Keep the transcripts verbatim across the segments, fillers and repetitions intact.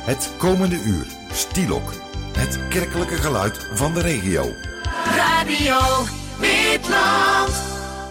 Het komende uur, Stielok. Het kerkelijke geluid van de regio. Radio Witland.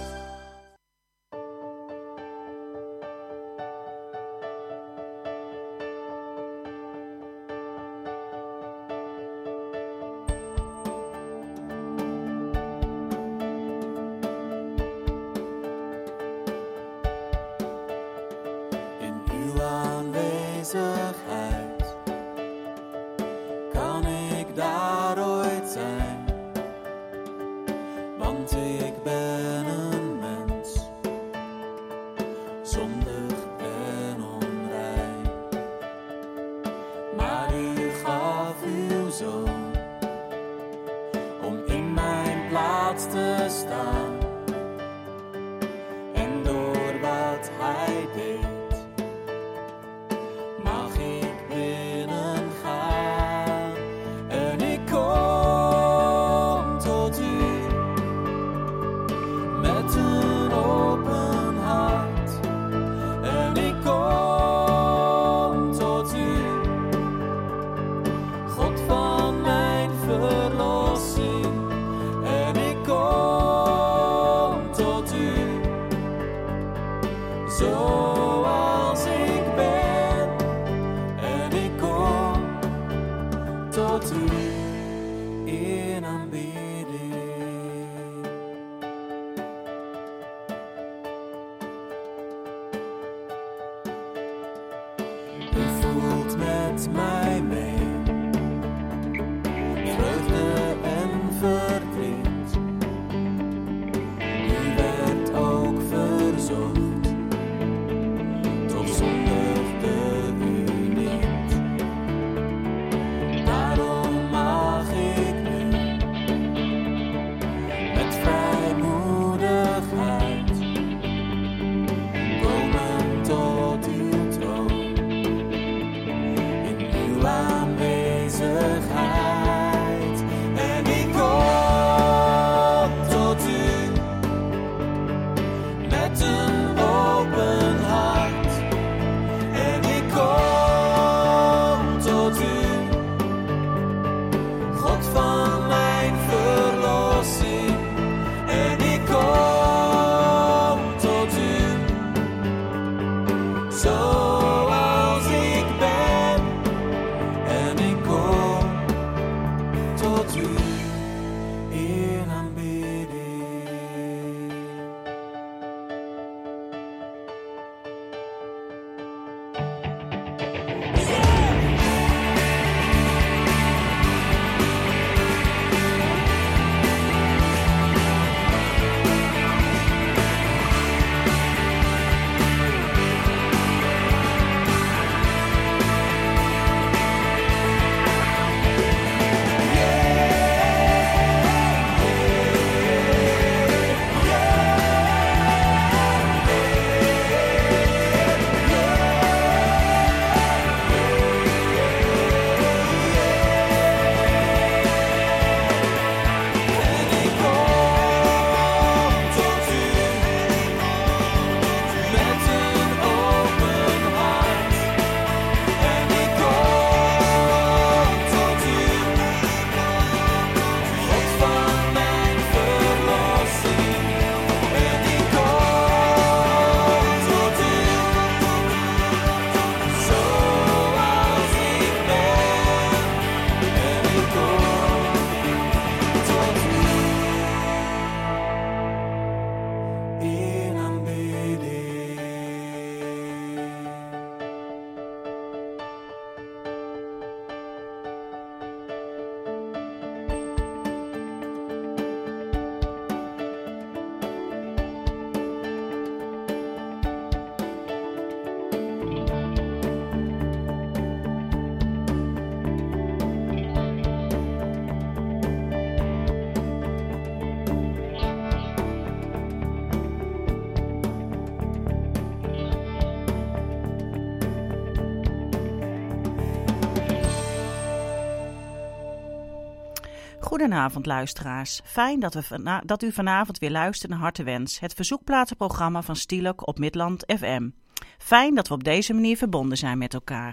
Goedenavond luisteraars. Fijn dat, we vana- dat u vanavond weer luistert naar Hartewens, het verzoekplatenprogramma van Stielok op Midland F M. Fijn dat we op deze manier verbonden zijn met elkaar.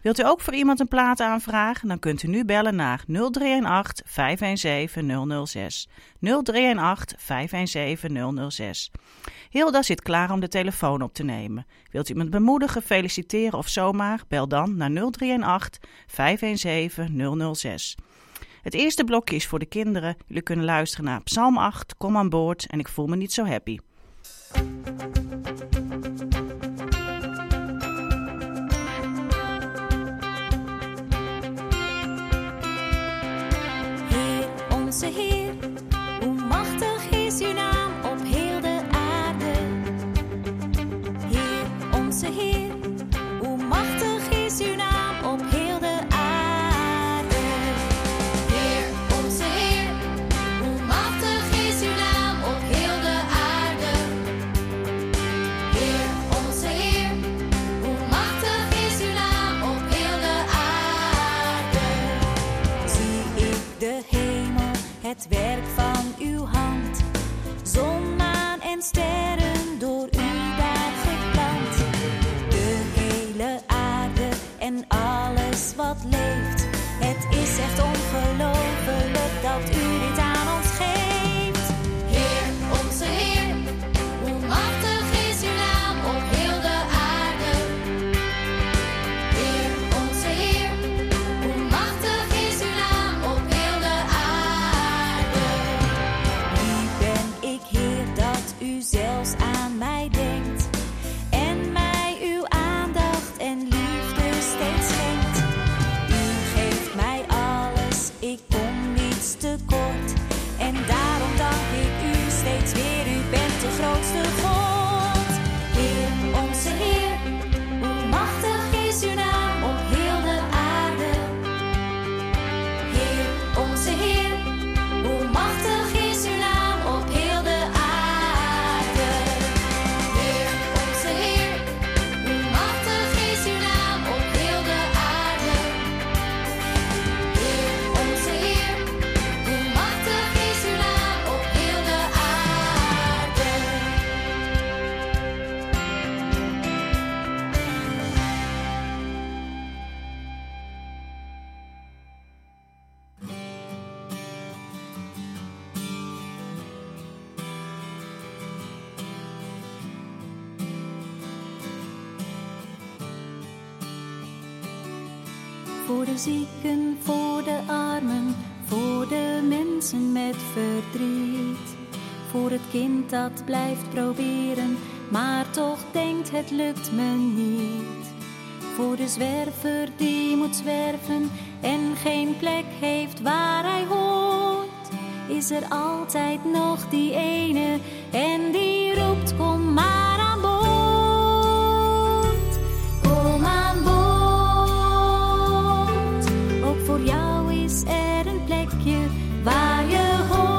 Wilt u ook voor iemand een plaat aanvragen? Dan kunt u nu bellen naar nul drie een acht, vijf een zeven, nul nul zes. nul drie een acht, vijf een zeven, nul nul zes. Hilda zit klaar om de telefoon op te nemen. Wilt u iemand bemoedigen, feliciteren of zomaar? Bel dan naar nul drie een acht, vijf een zeven, nul nul zes. Het eerste blokje is voor de kinderen. Jullie kunnen luisteren naar Psalm acht, Kom aan boord en ik voel me niet zo happy. Heer, onze Heer, hoe machtig is uw naam op heel de aarde. Heer, onze Heer, hoe machtig is uw naam op heel de aarde. Heer, onze Heer, hoe machtig is uw naam op heel de aarde. Heer, onze Heer, hoe machtig is uw naam op heel de aarde. Zie ik de hemel, het werk van uw hand. Zon, maan en sterren door u daar geplant. De hele aarde en alles wat leeft. Het is echt ongelooflijk dat u dit aan ons geeft. Heer, onze Heer, hoe machtig is uw naam op heel de aarde. Heer, onze Heer, hoe machtig is uw naam op heel de aarde. Wie ben ik, Heer, dat u zelfs aan mij denkt en mij uw aandacht en liefde steeds schenkt. U geeft mij alles, ik kom niets tekort. En daarom dank ik u steeds weer, u bent de grootste God. Heer, onze Heer, hoe machtig is uw naam op heel de aarde. Heer, onze Heer, hoe machtig is uw naam op heel de aarde. Heer, onze Heer, hoe machtig is uw naam op heel de aarde. Heer, onze Heer, hoe machtig is uw naam op heel de aarde. Voor de zieken, voor de armen, voor de mensen met verdriet. Voor het kind dat blijft proberen, maar toch denkt het lukt me niet. Voor de zwerver die moet zwerven en geen plek heeft waar hij hoort. Is er altijd nog die ene en die roept kom maar aan boord. Kom aan boord. Ook voor jou is er een plekje waar je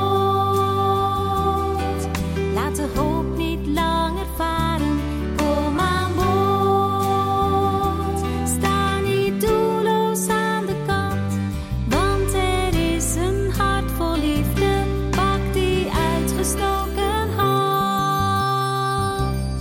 hoort. Laat de hoop niet langer varen. Kom aan boord. Sta niet doelloos aan de kant, want er is een hart vol liefde. Pak die uitgestoken hand.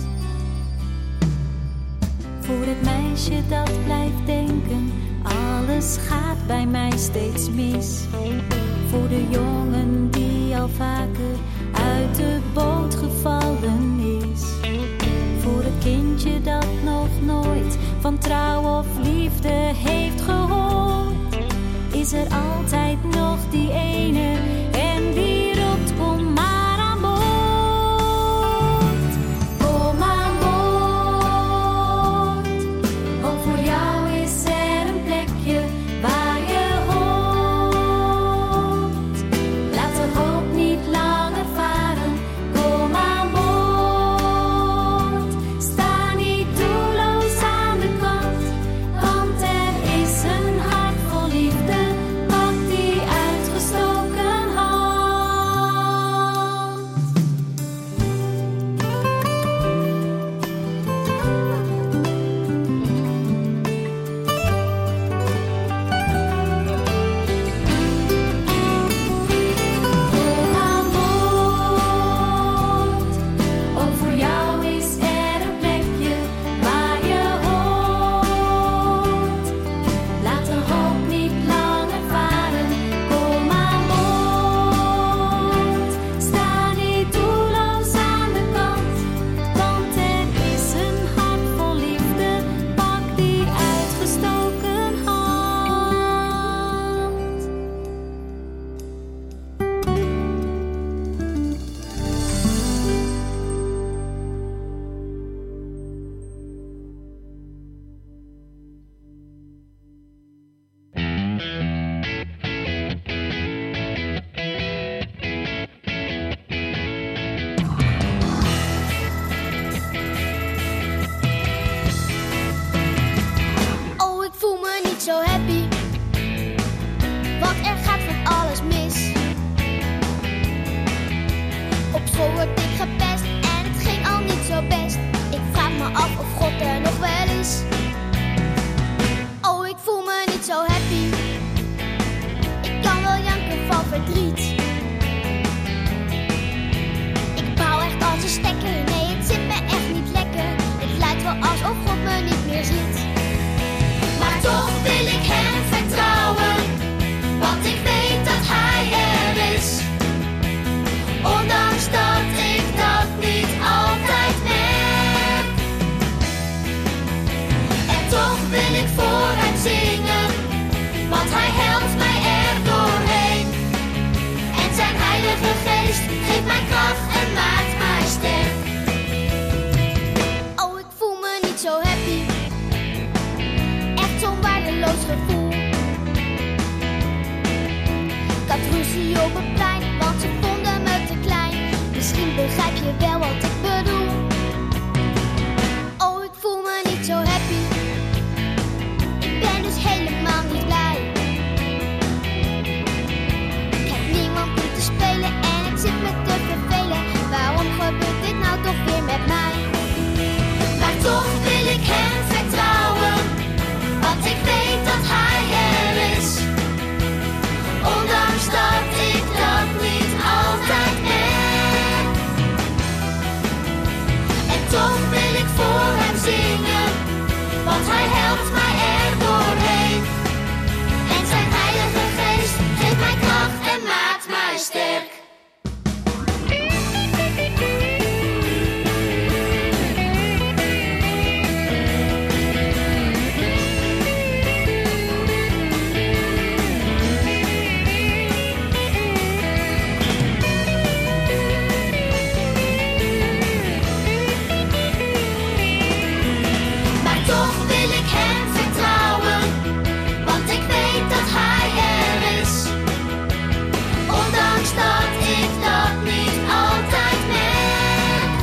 Voor het meisje dat blijft denken, alles gaat bij mij steeds mis. Voor de jongen die al vaker uit de boot gevallen is. Voor het kindje dat nog nooit van trouw of liefde heeft gehoord. Is er altijd nog die ene en die roept kom maar aan boord. Kom aan boord. Ook voor jou is er een plekje waar je hoort. Laat de hoop niet langer varen. Kom aan boord. Sta niet doelloos aan de kant, Oh, ik voel me niet zo happy, want er gaat van alles mis. Op school word ik gepest en het ging al niet zo best. Ik vraag me af of God er nog wel is. Oh, ik voel me niet zo happy, ik kan wel janken van verdriet. Ik bouw echt als een stekker, nee het zit me echt niet lekker. Het lijkt wel alsof God me niet meer ziet. Maar toch wil ik hem vertrouwen, want ik weet dat hij er is. Ondanks dat ik dat niet altijd merk. En toch wil ik voor hem zingen, want hij helpt mij er doorheen. En zijn heilige geest geeft mij kracht en maakt mij sterk. Oh, ik voel me niet zo happy, echt zo'n waardeloos gevoel. Ik had ruzie op het plein, want ze vonden me te klein. Misschien begrijp je wel wat ik bedoel. Oh, ik voel me niet zo happy, ik ben dus helemaal niet blij. Ik heb niemand om te spelen en ik zit me te vervelen. Waarom gebeurt dit nou toch weer met mij? Maar toch wil ik hem vertrouwen, want ik weet dat hij er is. Ondanks dat ik dat niet altijd merk. En toch wil ik voor hem zingen, want hij helpt mij er doorheen. En zijn heilige geest geeft mij kracht en maakt mij sterk. Maar toch wil ik hem vertrouwen, want ik weet dat hij er is. Ondanks dat ik dat niet altijd merk.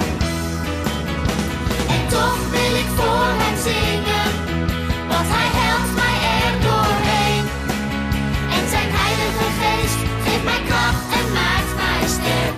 En toch wil ik voor hem zingen, want hij helpt mij er doorheen. En zijn heilige geest geeft mij kracht en maakt mij sterk.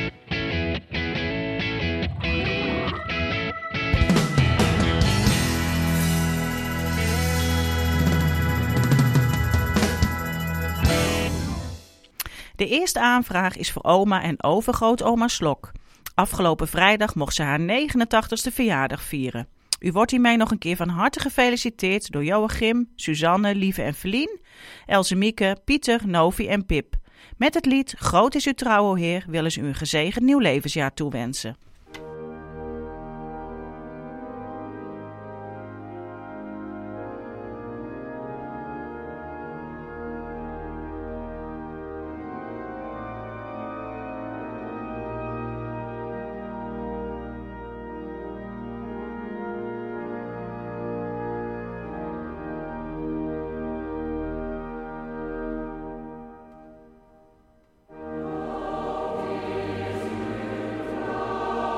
De eerste aanvraag is voor oma en overgrootoma Slok. Afgelopen vrijdag mocht ze haar negenentachtigste verjaardag vieren. U wordt hiermee nog een keer van harte gefeliciteerd door Joachim, Suzanne, Lieve en Felien, Else Mieke, Pieter, Novi en Pip. Met het lied Groot is uw trouw, o Heer, willen ze u een gezegend nieuw levensjaar toewensen. O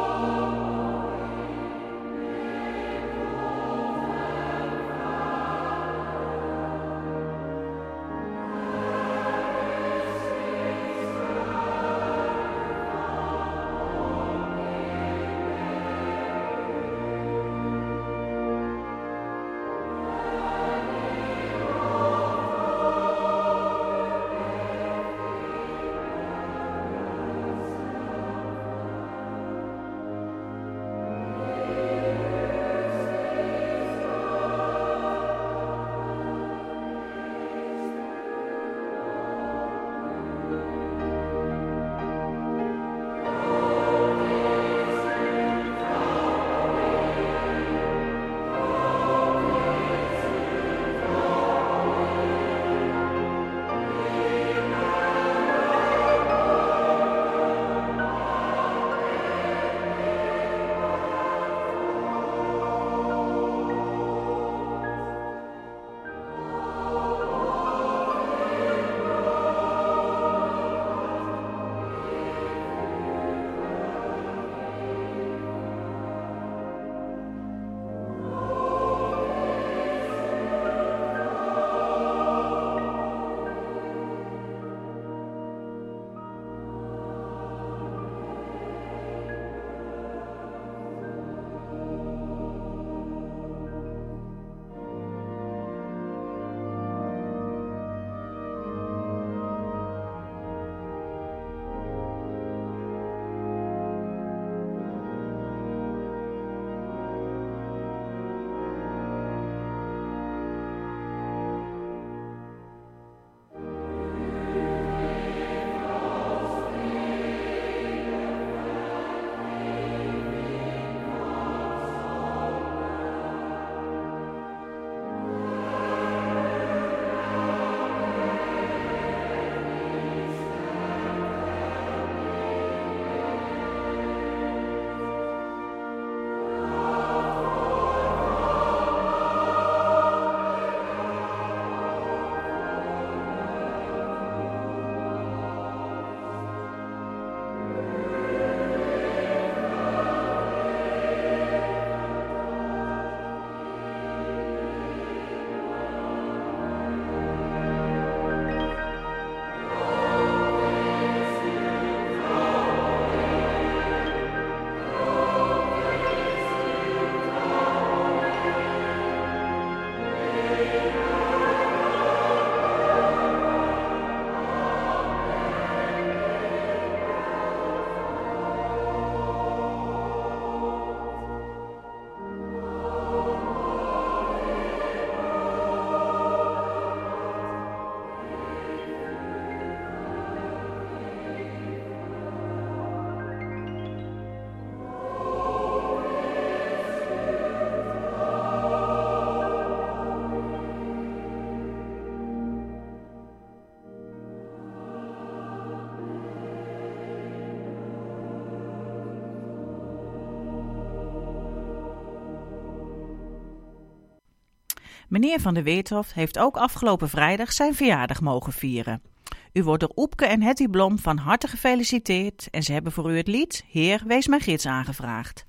Meneer Van der Weertoft heeft ook afgelopen vrijdag zijn verjaardag mogen vieren. U wordt door Oepke en Hetty Blom van harte gefeliciteerd en ze hebben voor u het lied Heer, wees mijn gids aangevraagd.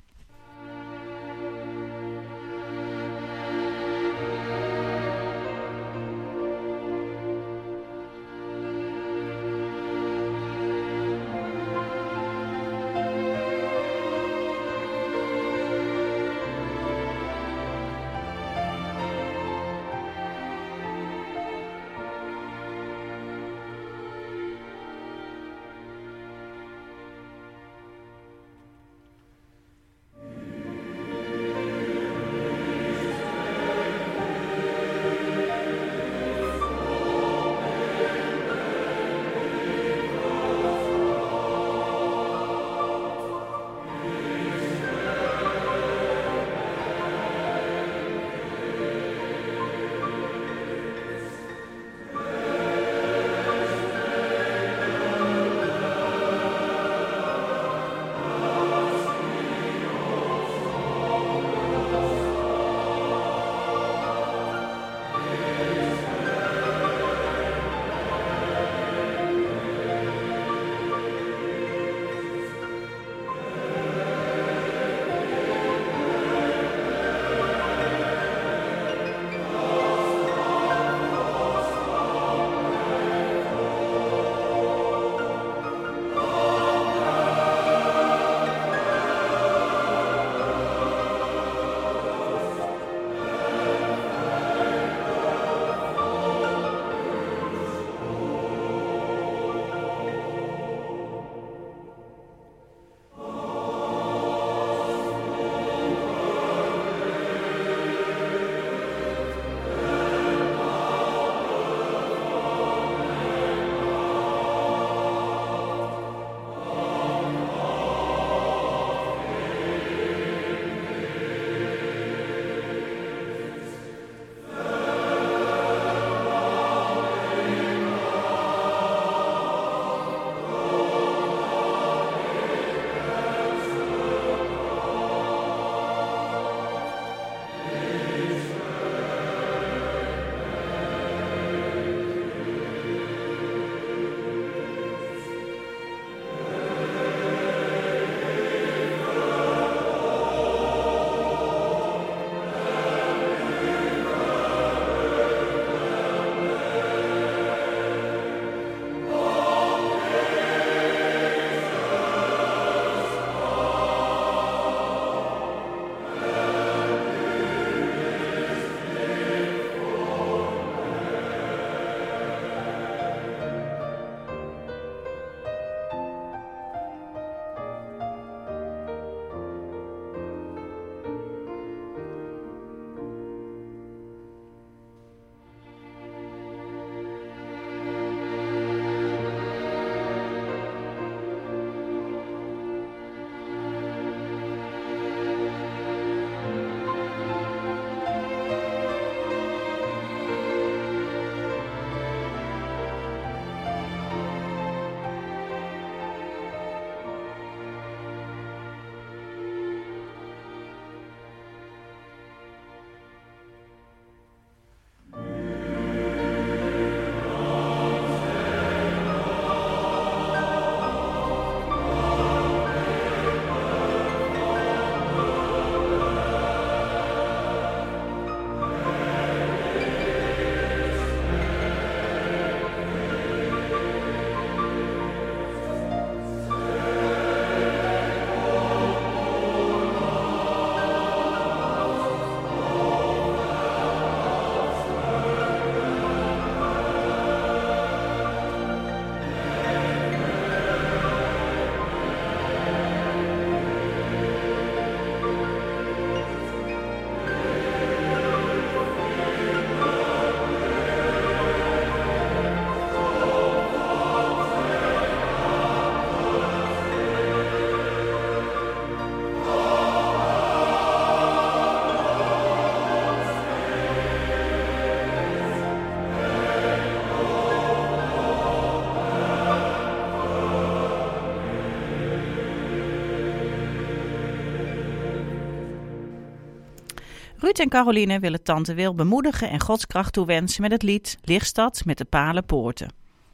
Ruud en Caroline willen tante Wil bemoedigen en godskracht toewensen met het lied Lichtstad met de palen poorten.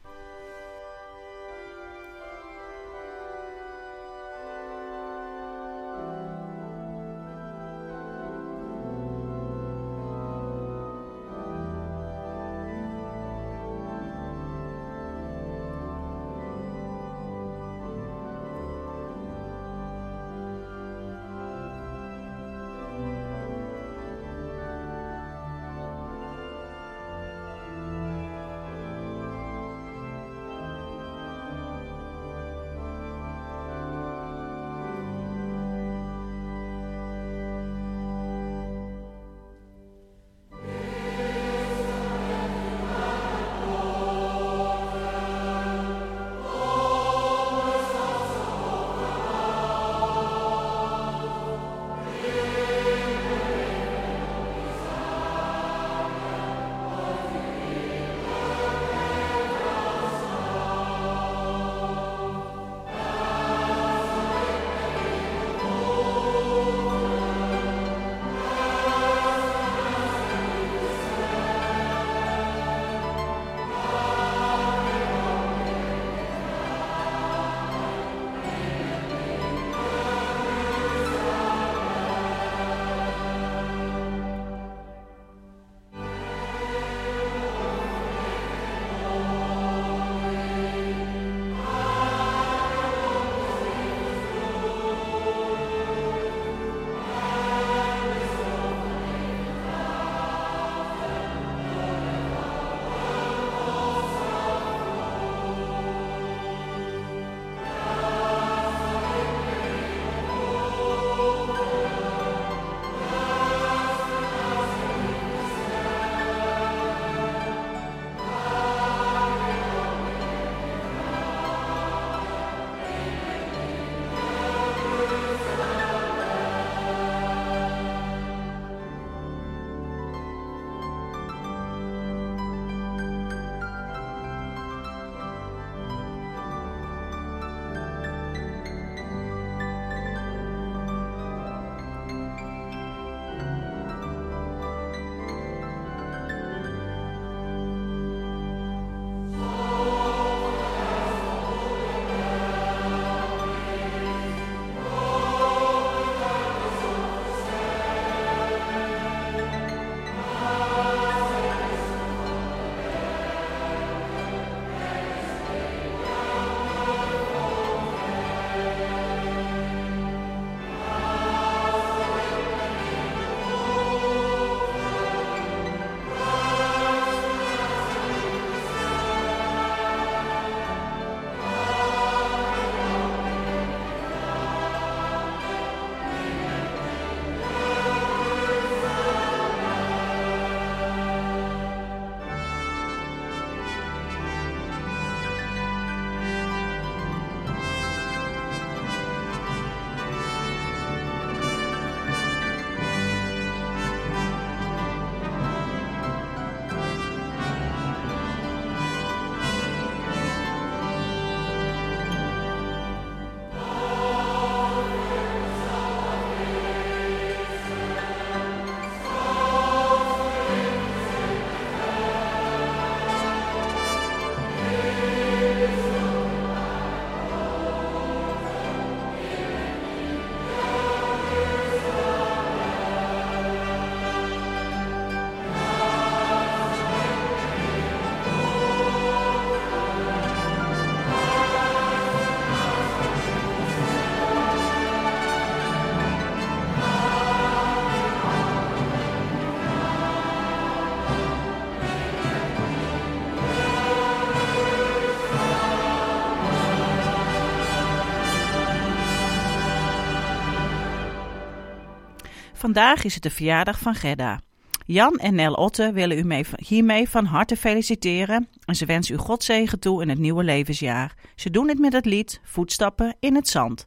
Vandaag is het de verjaardag van Gerda. Jan en Nel Otte willen u mee, hiermee van harte feliciteren en ze wensen u Godzegen toe in het nieuwe levensjaar. Ze doen het met het lied Voetstappen in het zand.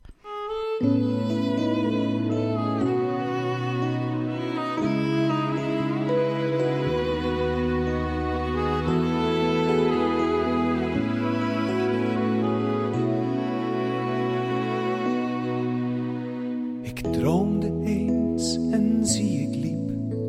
Ik droomde eens en zie ik liep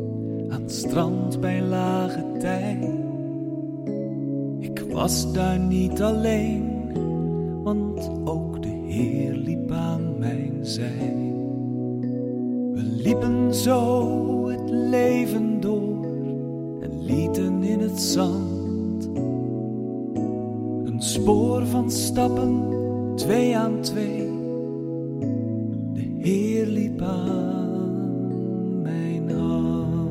was daar niet alleen, want ook de Heer liep aan mijn zij. We liepen zo het leven door en lieten in het zand een spoor van stappen, twee aan twee. De Heer liep aan mijn hand.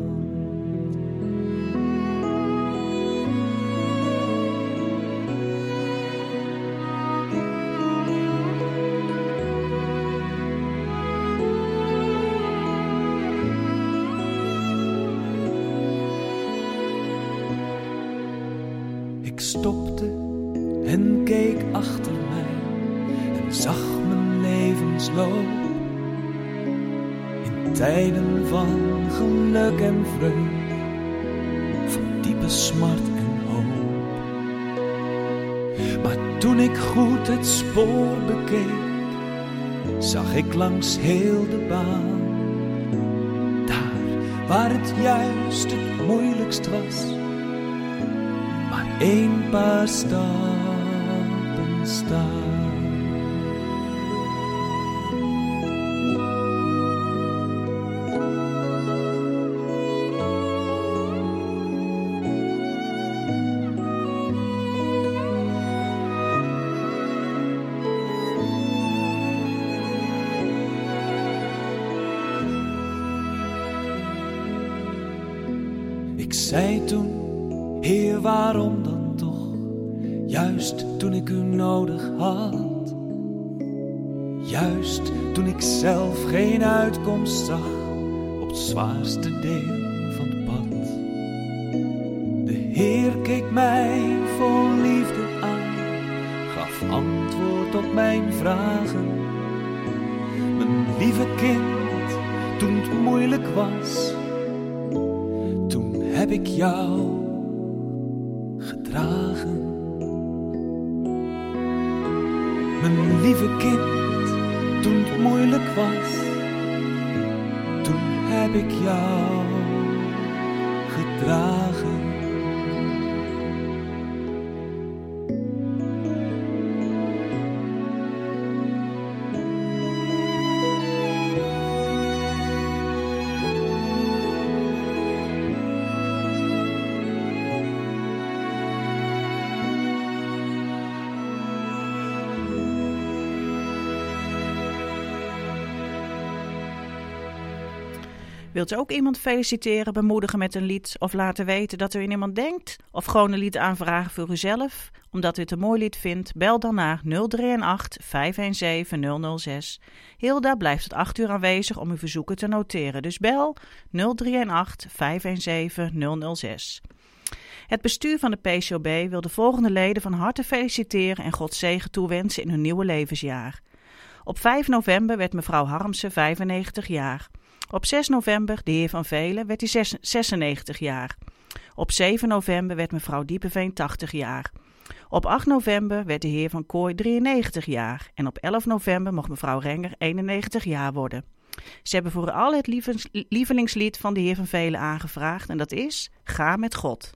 Ik stopte en keek achter mij en zag mijn levensloop. In tijden van geluk en vreugde, van diepe smart en hoop. Maar toen ik goed het spoor bekeek, zag ik langs heel de baan, daar waar het juist het moeilijkst was, maar één paar stappen staan. Ik zei toen, Heer, waarom dan toch? Juist toen ik u nodig had. Juist toen ik zelf geen uitkomst zag op het zwaarste deel van het pad. De Heer keek mij vol liefde aan, gaf antwoord op mijn vragen. Mijn lieve kind, toen het moeilijk was, toen heb ik jou gedragen. Mijn lieve kind, toen het moeilijk was, toen heb ik jou gedragen. Wilt u ook iemand feliciteren, bemoedigen met een lied of laten weten dat u in iemand denkt? Of gewoon een lied aanvragen voor uzelf? Omdat u het een mooi lied vindt, bel dan naar nul drie acht, vijf een zeven, nul nul zes. Hilda blijft tot acht uur aanwezig om uw verzoeken te noteren. Dus bel nul drie acht, vijf een zeven, nul nul zes. Het bestuur van de P C O B wil de volgende leden van harte feliciteren en Gods zegen toewensen in hun nieuwe levensjaar. Op vijf november werd mevrouw Harmsen vijfennegentig jaar. Op zes november, de heer Van Velen, werd hij zesennegentig jaar. Op zeven november werd mevrouw Diepeveen tachtig jaar. Op acht november werd de heer Van Kooi drieënnegentig jaar. En op elf november mocht mevrouw Renger eenennegentig jaar worden. Ze hebben voor al het lievelingslied van de heer Van Velen aangevraagd en dat is Ga met God.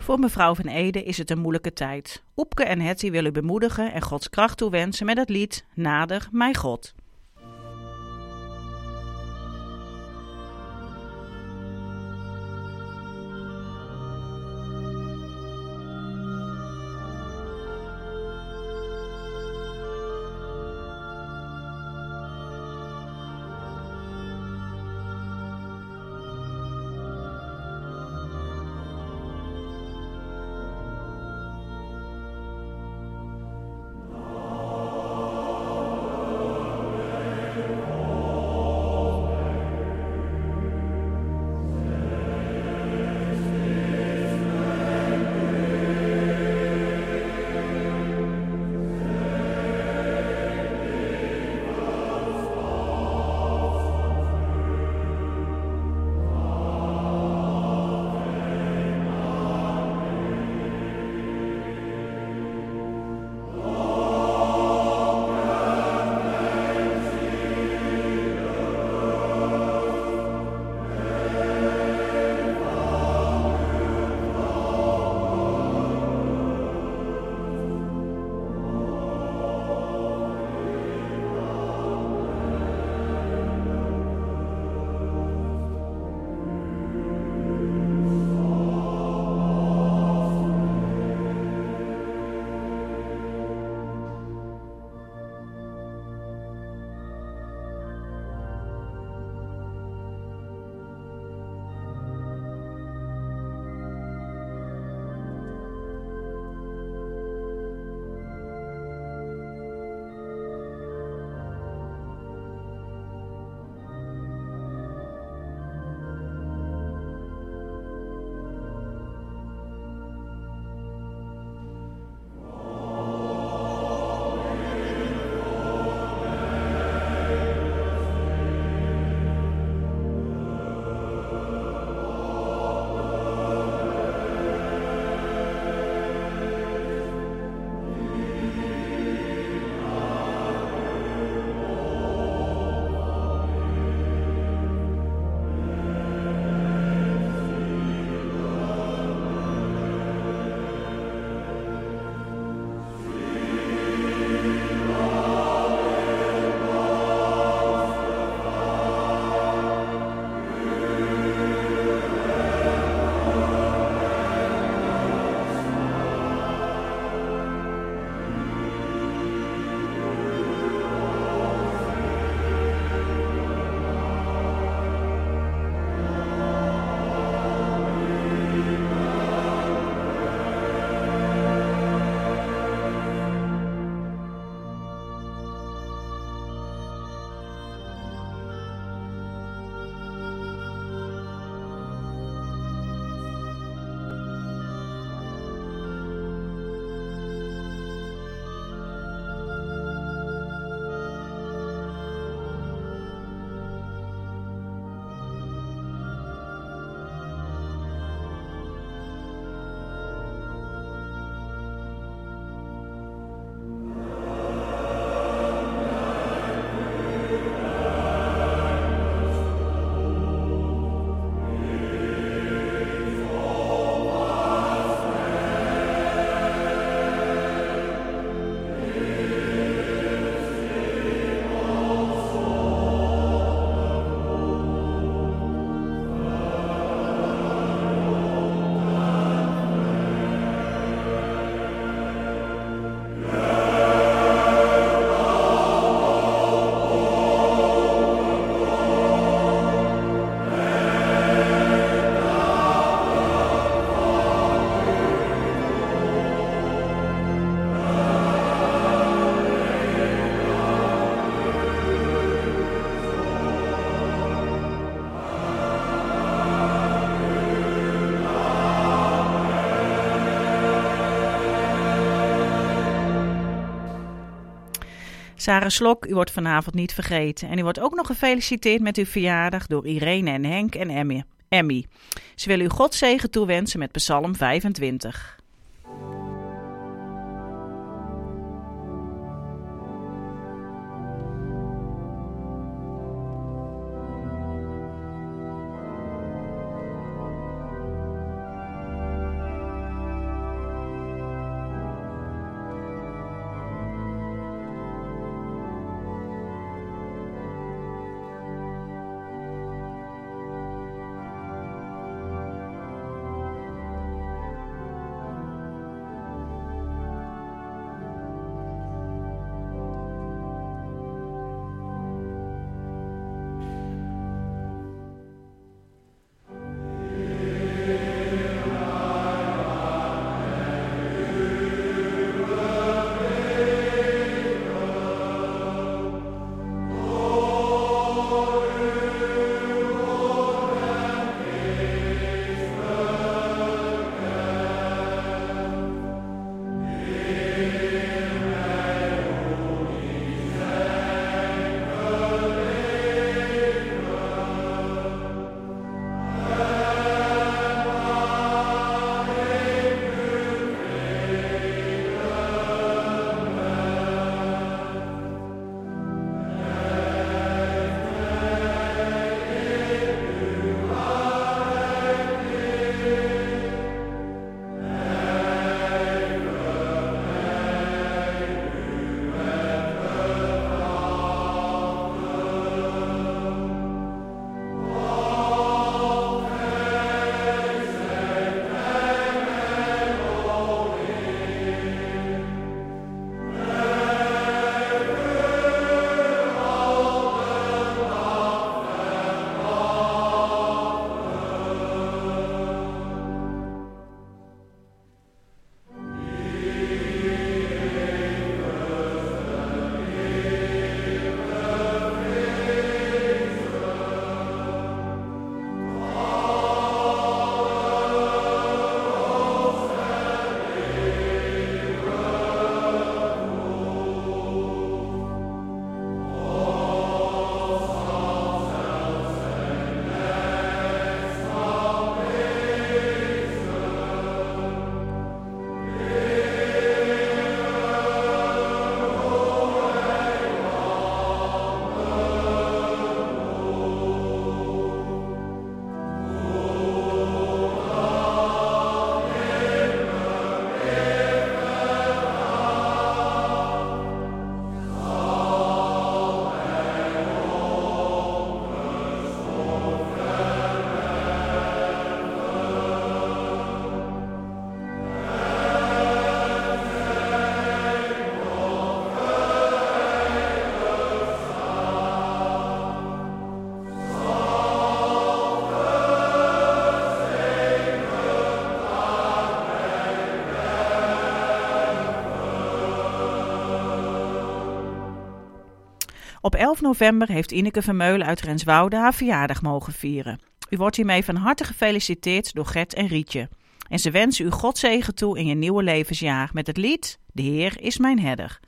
Voor mevrouw van Ede is het een moeilijke tijd. Oepke en Hetty willen u bemoedigen en Gods kracht toewensen met het lied Nader, mijn God. Sarah Slok, u wordt vanavond niet vergeten. En u wordt ook nog gefeliciteerd met uw verjaardag door Irene en Henk en Emmy. Emmy. Ze willen u Gods zegen toewensen met Psalm vijfentwintig. Op elf november heeft Ineke Vermeulen uit Renswoude haar verjaardag mogen vieren. U wordt hiermee van harte gefeliciteerd door Gert en Rietje. En ze wensen u God zegen toe in je nieuwe levensjaar met het lied De Heer is mijn herder.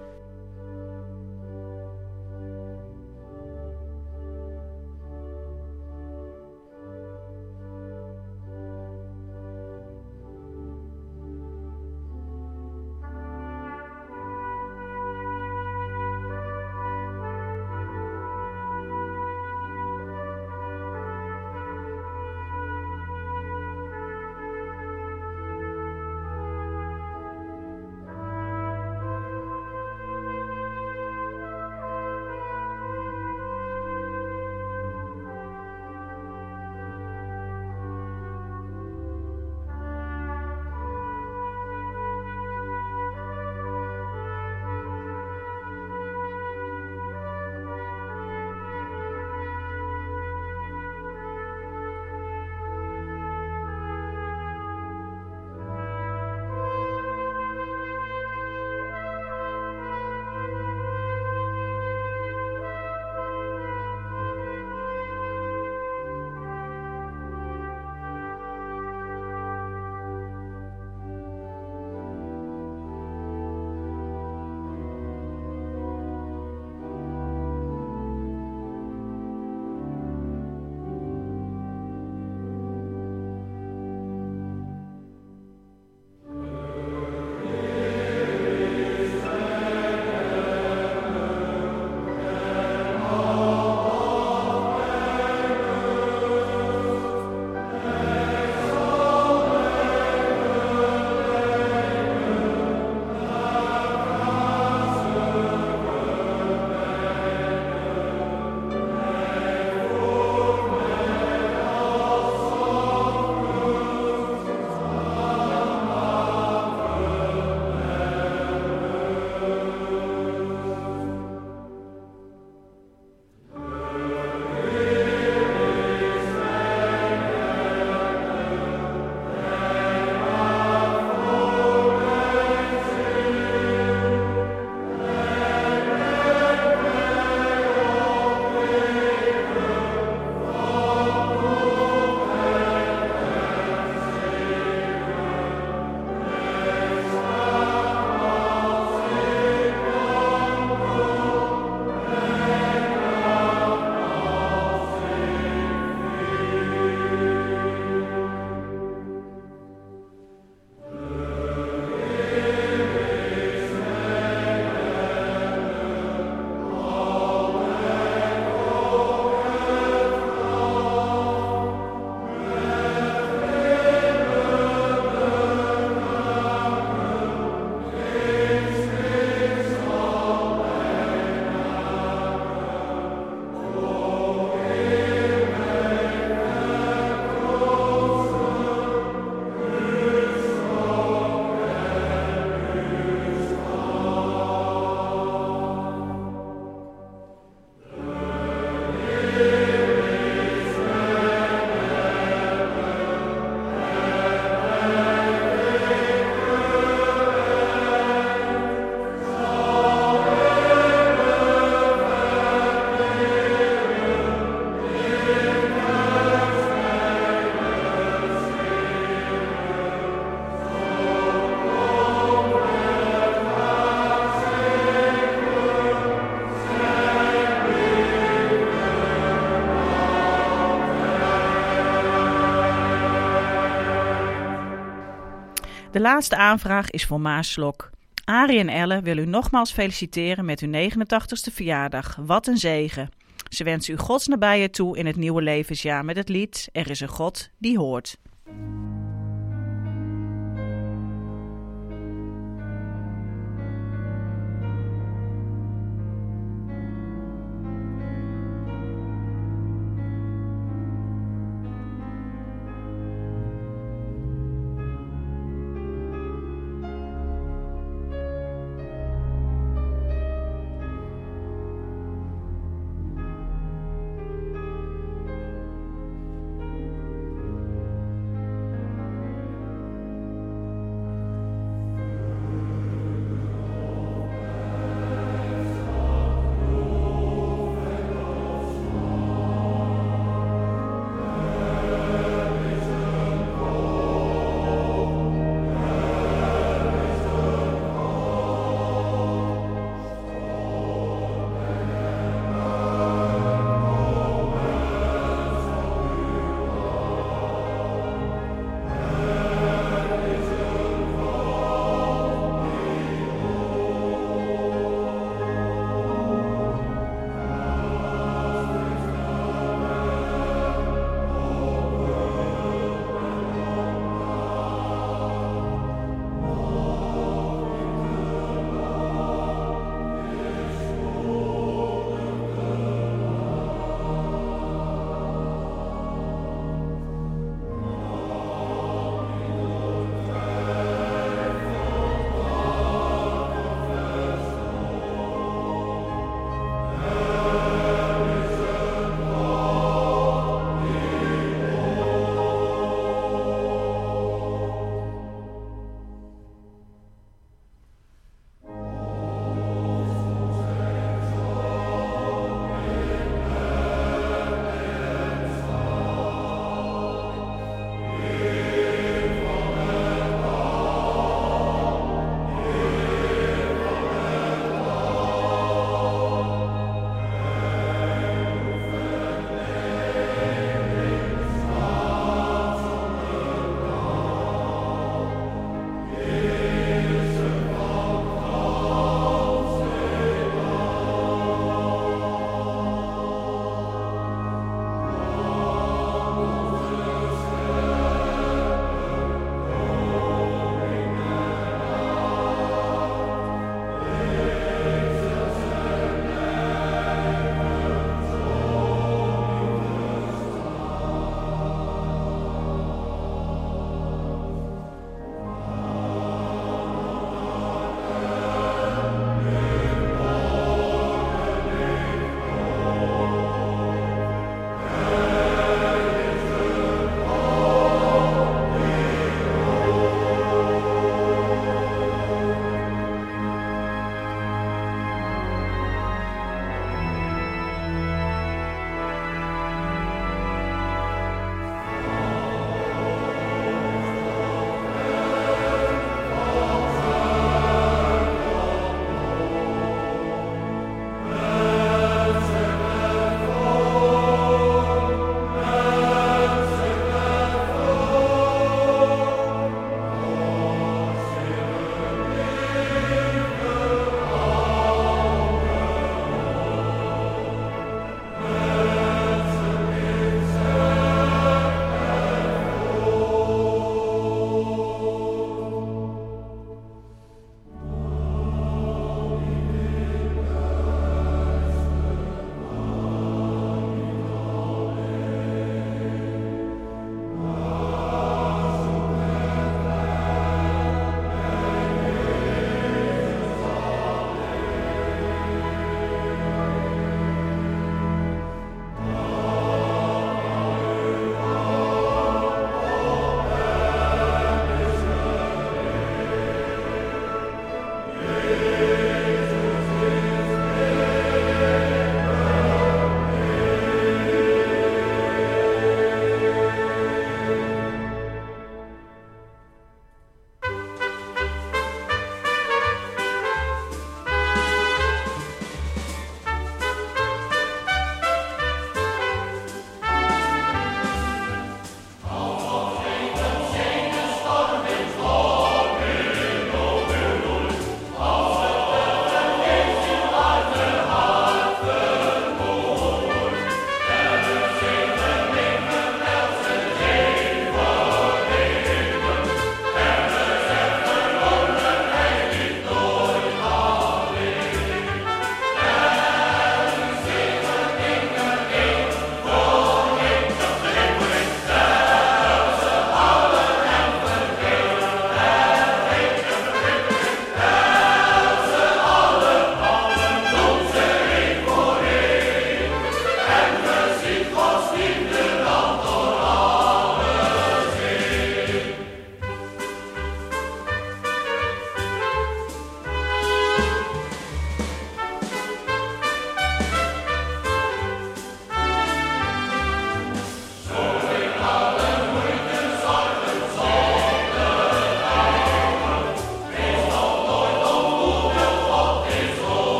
De laatste aanvraag is voor Maaslok. Arie en Elle willen u nogmaals feliciteren met uw negenentachtigste verjaardag. Wat een zegen. Ze wensen u Gods nabije toe in het nieuwe levensjaar met het lied Er is een God die hoort.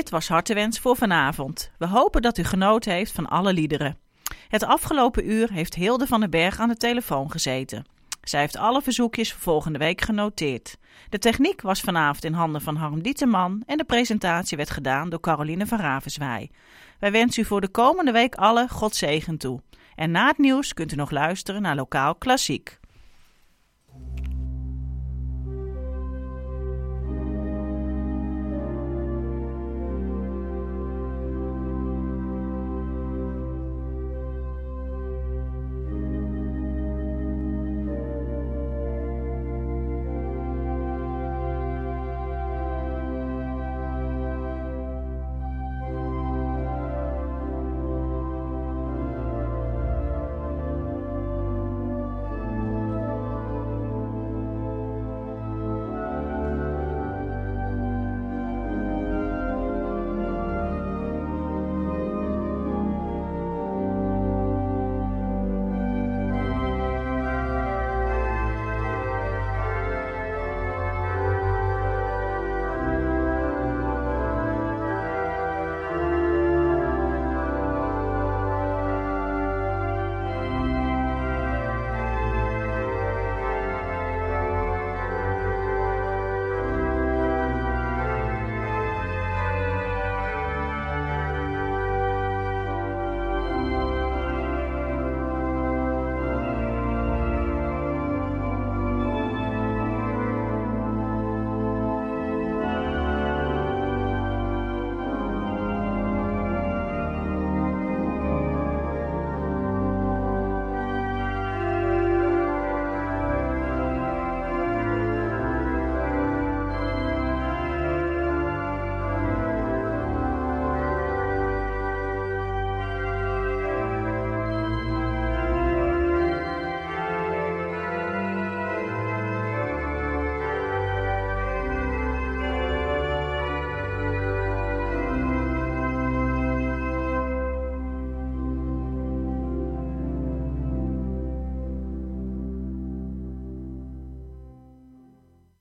Dit was Hartewens voor vanavond. We hopen dat u genoten heeft van alle liederen. Het afgelopen uur heeft Hilde van den Berg aan de telefoon gezeten. Zij heeft alle verzoekjes voor volgende week genoteerd. De techniek was vanavond in handen van Harm Dieterman en de presentatie werd gedaan door Caroline van Ravenswaay. Wij wensen u voor de komende week alle Godzegen toe. En na het nieuws kunt u nog luisteren naar Lokaal Klassiek.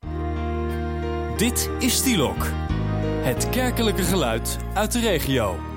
Dit is Stielok, het kerkelijke geluid uit de regio.